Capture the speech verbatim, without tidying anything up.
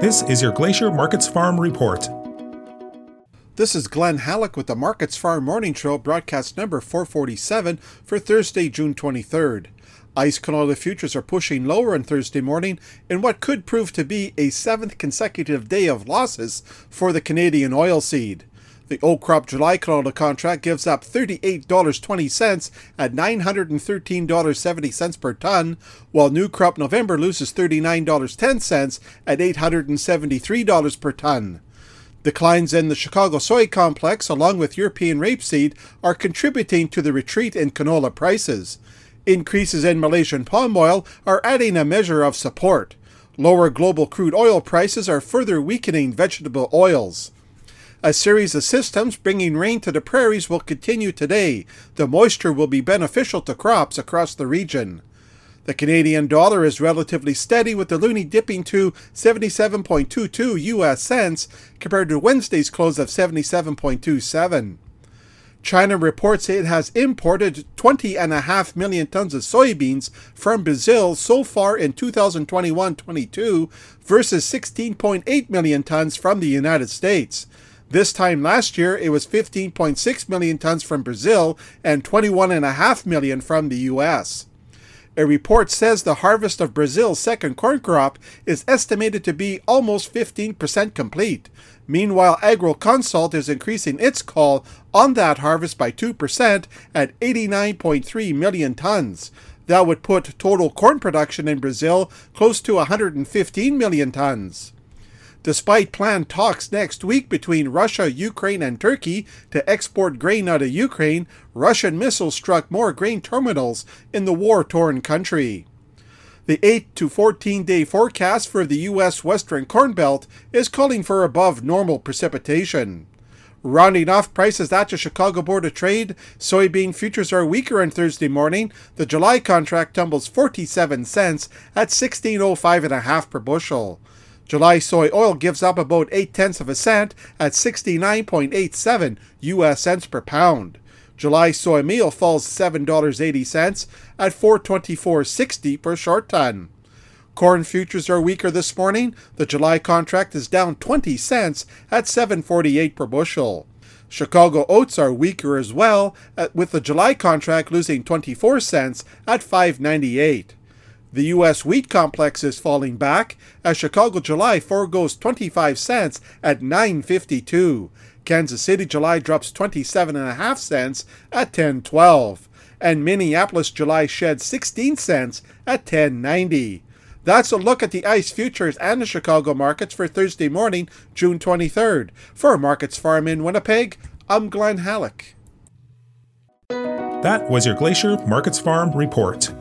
This is your Glacier Markets Farm Report. This is Glenn Halleck with the Markets Farm Morning Show, broadcast number four forty-seven for Thursday, June twenty-third. ICE canola futures are pushing lower on Thursday morning in what could prove to be a seventh consecutive day of losses for the Canadian oilseed. The old crop July canola contract gives up thirty-eight dollars and twenty cents at nine hundred thirteen dollars and seventy cents per ton, while new crop November loses thirty-nine dollars and ten cents at eight hundred seventy-three dollars per ton. Declines in the Chicago soy complex, along with European rapeseed, are contributing to the retreat in canola prices. Increases in Malaysian palm oil are adding a measure of support. Lower global crude oil prices are further weakening vegetable oils. A series of systems bringing rain to the prairies will continue today. The moisture will be beneficial to crops across the region. The Canadian dollar is relatively steady, with the loonie dipping to seventy-seven point two two U S cents compared to Wednesday's close of seventy-seven point two seven. China reports it has imported twenty point five million tons of soybeans from Brazil so far in two thousand twenty-one twenty-two versus sixteen point eight million tons from the United States. This time last year, it was fifteen point six million tons from Brazil and twenty-one point five million from the U S. A report says the harvest of Brazil's second corn crop is estimated to be almost fifteen percent complete. Meanwhile, AgroConsult is increasing its call on that harvest by two percent at eighty-nine point three million tons. That would put total corn production in Brazil close to one hundred fifteen million tons. Despite planned talks next week between Russia, Ukraine, and Turkey to export grain out of Ukraine, Russian missiles struck more grain terminals in the war-torn country. The eight to fourteen day forecast for the U S Western Corn Belt is calling for above normal precipitation. Rounding off prices at the Chicago Board of Trade, soybean futures are weaker on Thursday morning. The July contract tumbles forty-seven cents at sixteen oh five and a half per bushel. July soy oil gives up about eight tenths of a cent at sixty-nine point eight seven U S cents per pound. July soy meal falls seven dollars and eighty cents at four twenty-four sixty per short ton. Corn futures are weaker this morning. The July contract is down twenty cents at seven forty-eight per bushel. Chicago oats are weaker as well, with the July contract losing twenty-four cents at five ninety-eight. The U S wheat complex is falling back as Chicago July forgoes twenty-five cents at nine fifty-two. Kansas City July drops twenty-seven and a half cents at ten twelve. And Minneapolis July sheds sixteen cents at ten ninety. That's a look at the ICE futures and the Chicago markets for Thursday morning, June twenty-third. For Markets Farm in Winnipeg, I'm Glenn Halleck. That was your Glacier Markets Farm Report.